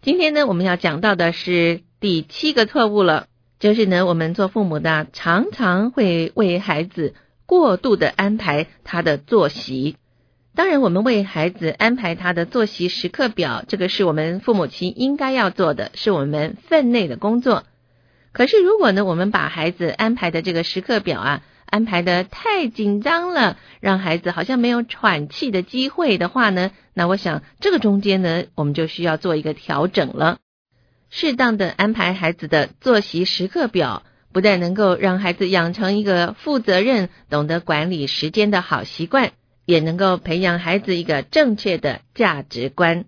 今天呢，我们要讲到的是第7个错误了，就是呢，我们做父母的常常会为孩子过度的安排他的作息。当然，我们为孩子安排他的作息时刻表，这个是我们父母亲应该要做的，是我们分内的工作。可是如果呢，我们把孩子安排的这个时刻表安排的太紧张了，让孩子好像没有喘气的机会的话呢，那我想这个中间呢，我们就需要做一个调整了。适当的安排孩子的作息时刻表，不但能够让孩子养成一个负责任、懂得管理时间的好习惯，也能够培养孩子一个正确的价值观。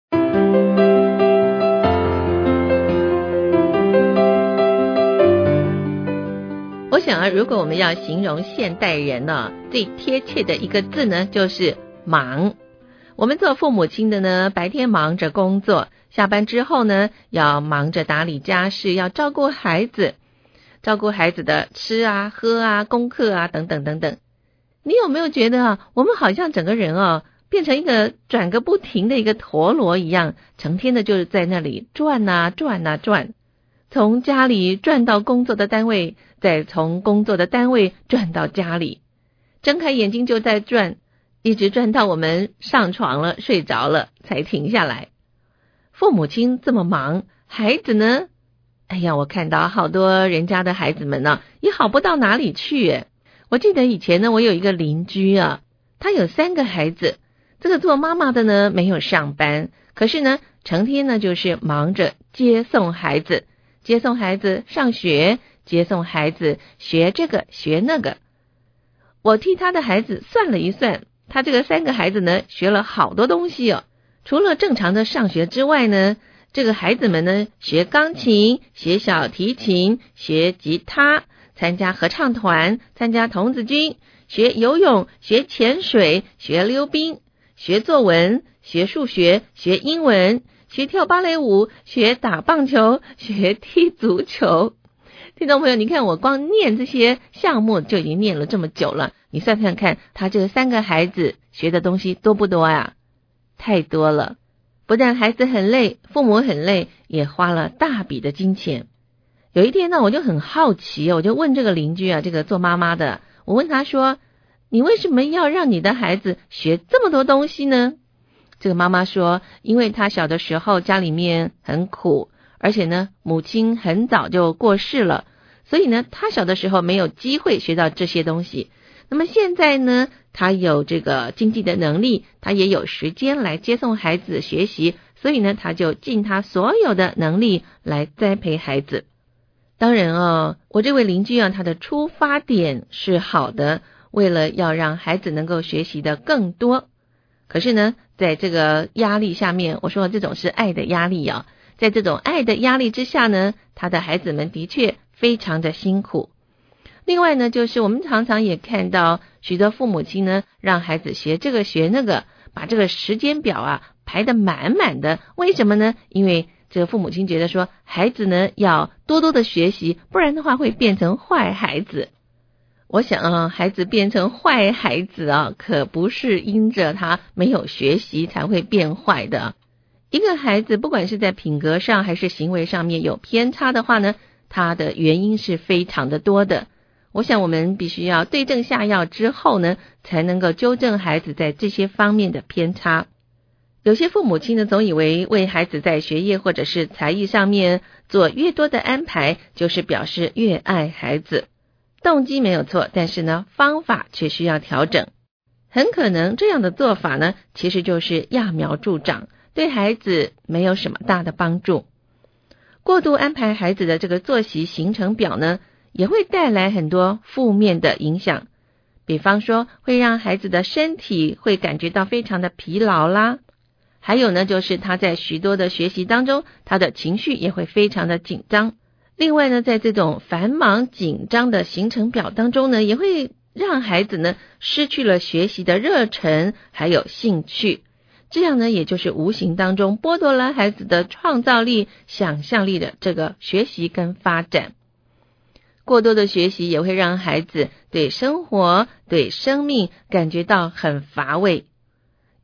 我想如果我们要形容现代人最贴切的一个字呢，就是忙。我们做父母亲的呢，白天忙着工作，下班之后呢，要忙着打理家事，要照顾孩子，照顾孩子的吃喝功课等等等等。你有没有觉得我们好像整个人变成一个转个不停的一个陀螺一样，成天的就是在那里转，从家里转到工作的单位，再从工作的单位转到家里，睁开眼睛就在转，一直转到我们上床了，睡着了才停下来。父母亲这么忙，孩子呢？哎呀，我看到好多人家的孩子们也好不到哪里去。我记得以前呢，我有一个邻居他有3个孩子，这个做妈妈的呢没有上班，可是呢成天呢就是忙着接送孩子上学，接送孩子学这个学那个。我替他的孩子算了一算，他这个3个孩子呢学了好多东西除了正常的上学之外呢，这个孩子们呢学钢琴，学小提琴，学吉他，参加合唱团，参加童子军，学游泳，学潜水，学溜冰，学作文，学数学，学英文，学跳芭蕾舞，学打棒球，学踢足球。听众朋友，你看我光念这些项目就已经念了这么久了，你算算看，他这3个孩子学的东西多不多呀？太多了。不但孩子很累，父母很累，也花了大笔的金钱。有一天呢，我就很好奇，我就问这个邻居这个做妈妈的，我问他说，你为什么要让你的孩子学这么多东西呢？这个妈妈说，因为他小的时候家里面很苦，而且呢母亲很早就过世了，所以呢他小的时候没有机会学到这些东西。那么现在呢，他有这个经济的能力，他也有时间来接送孩子学习，所以呢他就尽他所有的能力来栽培孩子。当然我这位邻居他的出发点是好的，为了要让孩子能够学习的更多。可是呢，在这个压力下面，我说这种是爱的压力在这种爱的压力之下呢，他的孩子们的确非常的辛苦。另外呢，就是我们常常也看到许多父母亲呢，让孩子学这个学那个，把这个时间表排得满满的。为什么呢？因为这个父母亲觉得说，孩子呢要多多的学习，不然的话会变成坏孩子。我想孩子变成坏孩子可不是因着他没有学习才会变坏的。一个孩子不管是在品格上还是行为上面有偏差的话呢，他的原因是非常的多的。我想我们必须要对症下药之后呢，才能够纠正孩子在这些方面的偏差。有些父母亲呢，总以为孩子在学业或者是才艺上面做越多的安排，就是表示越爱孩子。动机没有错，但是呢，方法却需要调整。很可能这样的做法呢，其实就是揠苗助长，对孩子没有什么大的帮助。过度安排孩子的这个作息行程表呢，也会带来很多负面的影响。比方说，会让孩子的身体会感觉到非常的疲劳啦。还有呢，就是他在许多的学习当中，他的情绪也会非常的紧张。另外呢，在这种繁忙紧张的行程表当中呢，也会让孩子呢失去了学习的热忱还有兴趣。这样呢，也就是无形当中剥夺了孩子的创造力、想象力的这个学习跟发展。过多的学习也会让孩子对生活、对生命感觉到很乏味。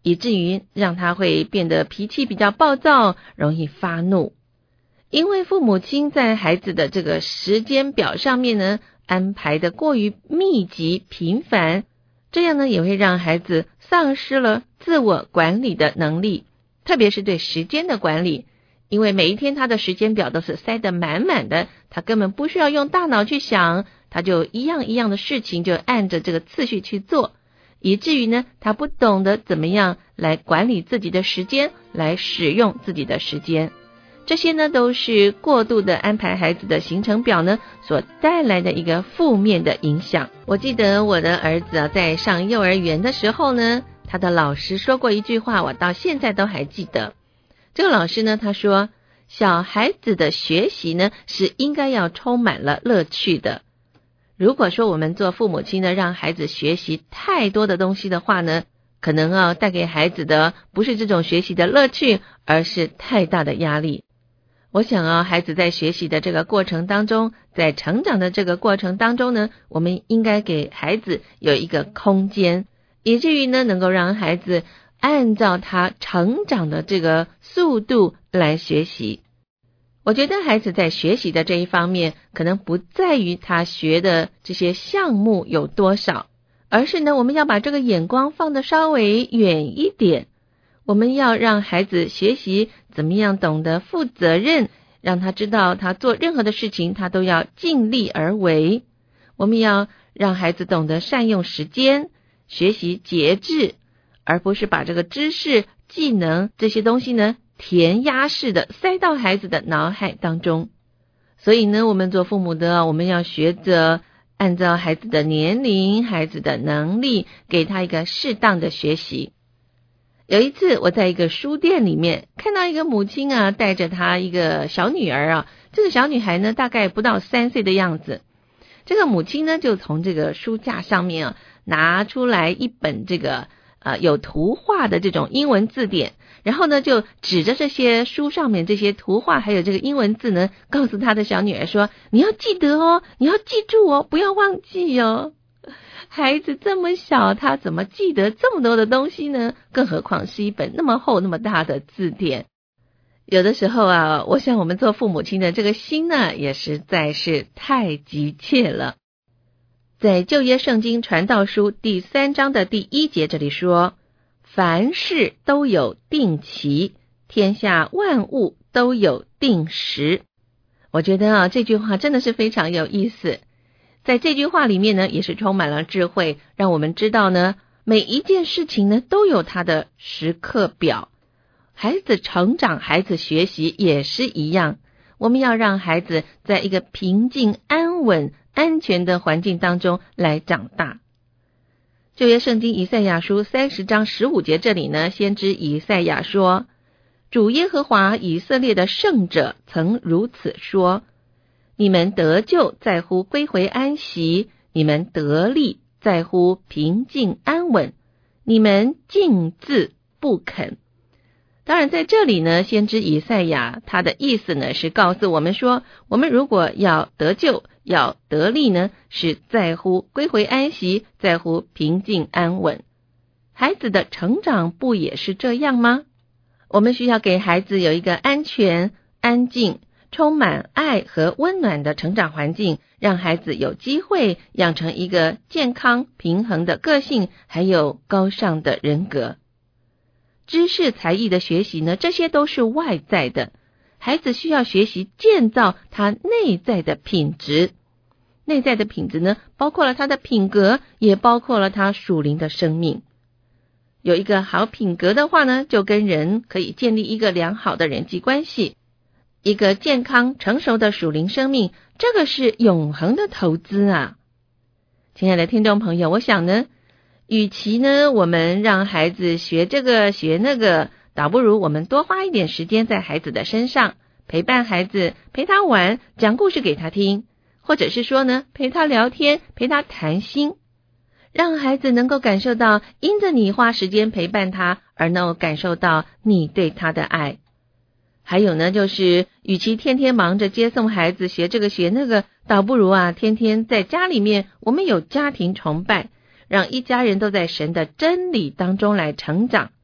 以至于让他会变得脾气比较暴躁，容易发怒。因为父母亲在孩子的这个时间表上面呢，安排的过于密集频繁，这样呢也会让孩子丧失了自我管理的能力，特别是对时间的管理。因为每一天他的时间表都是塞得满满的，他根本不需要用大脑去想，他就一样一样的事情就按着这个次序去做，以至于呢他不懂得怎么样来管理自己的时间，来使用自己的时间。这些呢都是过度的安排孩子的行程表呢所带来的一个负面的影响。我记得我的儿子在上幼儿园的时候呢，他的老师说过一句话，我到现在都还记得。这个老师呢他说，小孩子的学习呢是应该要充满了乐趣的。如果说我们做父母亲呢让孩子学习太多的东西的话呢，可能带给孩子的不是这种学习的乐趣，而是太大的压力。我想孩子在学习的这个过程当中，在成长的这个过程当中呢，我们应该给孩子有一个空间，以至于呢能够让孩子按照他成长的这个速度来学习。我觉得孩子在学习的这一方面，可能不在于他学的这些项目有多少，而是呢我们要把这个眼光放得稍微远一点。我们要让孩子学习怎么样懂得负责任，让他知道他做任何的事情他都要尽力而为。我们要让孩子懂得善用时间，学习节制，而不是把这个知识、技能这些东西呢填鸭式的塞到孩子的脑海当中。所以呢我们做父母的，我们要学着按照孩子的年龄、孩子的能力，给他一个适当的学习。有一次我在一个书店里面看到一个母亲带着她一个小女儿这个小女孩呢大概不到3岁的样子。这个母亲呢就从这个书架上面拿出来一本这个有图画的这种英文字典，然后呢就指着这些书上面这些图画还有这个英文字呢，告诉她的小女儿说，你要记得你要记住不要忘记孩子这么小，他怎么记得这么多的东西呢？更何况是一本那么厚那么大的字典。有的时候我想我们做父母亲的这个心呢，也实在是太急切了。在旧约圣经传道书第3章的第1节这里说，凡事都有定期，天下万物都有定时。我觉得这句话真的是非常有意思。在这句话里面呢，也是充满了智慧，让我们知道呢，每一件事情呢都有它的时刻表。孩子成长，孩子学习也是一样，我们要让孩子在一个平静、安稳、安全的环境当中来长大。旧约圣经以赛亚书30章15节这里呢，先知以赛亚说，主耶和华以色列的圣者曾如此说，你们得救在乎归回安息，你们得力在乎平静安稳，你们静自不肯。当然在这里呢，先知以赛亚他的意思呢是告诉我们说，我们如果要得救要得力呢，是在乎归回安息，在乎平静安稳。孩子的成长不也是这样吗？我们需要给孩子有一个安全、安静、充满爱和温暖的成长环境，让孩子有机会养成一个健康平衡的个性，还有高尚的人格。知识才艺的学习呢，这些都是外在的，孩子需要学习建造他内在的品质。内在的品质呢，包括了他的品格，也包括了他属灵的生命。有一个好品格的话呢，就跟人可以建立一个良好的人际关系。一个健康成熟的属灵生命，这个是永恒的投资啊。亲爱的听众朋友，我想呢，与其呢我们让孩子学这个学那个，倒不如我们多花一点时间在孩子的身上，陪伴孩子，陪他玩，讲故事给他听，或者是说呢陪他聊天，陪他谈心，让孩子能够感受到因着你花时间陪伴他，而能够感受到你对他的爱。还有呢，就是与其天天忙着接送孩子学这个学那个，倒不如天天在家里面我们有家庭崇拜，让一家人都在神的真理当中来成长。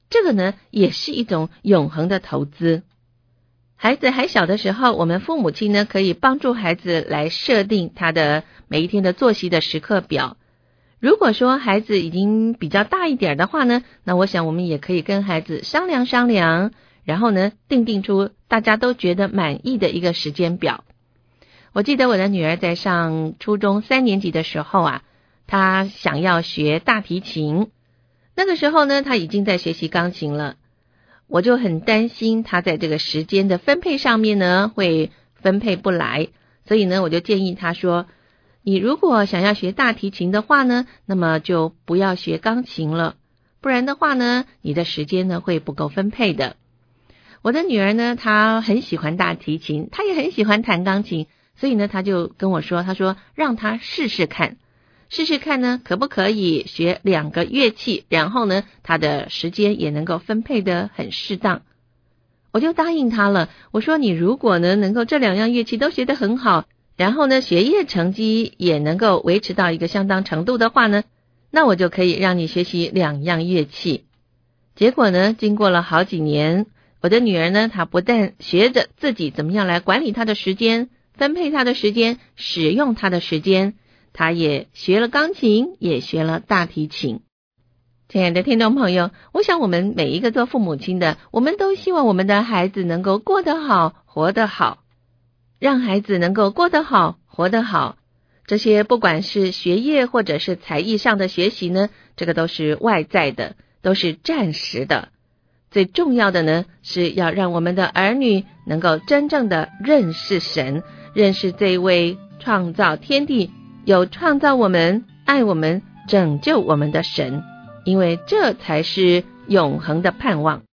这个呢也是一种永恒的投资。孩子还小的时候，我们父母亲呢可以帮助孩子来设定他的每一天的作息的时刻表。如果说孩子已经比较大一点的话呢，那我想我们也可以跟孩子商量商量，然后呢定出大家都觉得满意的一个时间表。我记得我的女儿在上初中3年级的时候啊，她想要学大提琴，那个时候呢她已经在学习钢琴了。我就很担心她在这个时间的分配上面呢会分配不来，所以呢我就建议她说，你如果想要学大提琴的话呢，那么就不要学钢琴了，不然的话呢你的时间呢会不够分配的。我的女儿呢她很喜欢大提琴，她也很喜欢弹钢琴，所以呢她就跟我说，她说让她试试看呢可不可以学2个乐器，然后呢她的时间也能够分配得很适当。我就答应她了，我说你如果呢能够这2样乐器都学得很好，然后呢学业成绩也能够维持到一个相当程度的话呢，那我就可以让你学习2样乐器。结果呢经过了好几年，我的女儿呢她不但学着自己怎么样来管理她的时间，分配她的时间，使用她的时间，她也学了钢琴，也学了大提琴。亲爱的听众朋友，我想我们每一个做父母亲的，我们都希望我们的孩子能够过得好，活得好。让孩子能够过得好，活得好，这些不管是学业或者是才艺上的学习呢，这个都是外在的，都是暂时的。最重要的呢，是要让我们的儿女能够真正的认识神，认识这位创造天地，有创造我们、爱我们、拯救我们的神，因为这才是永恒的盼望。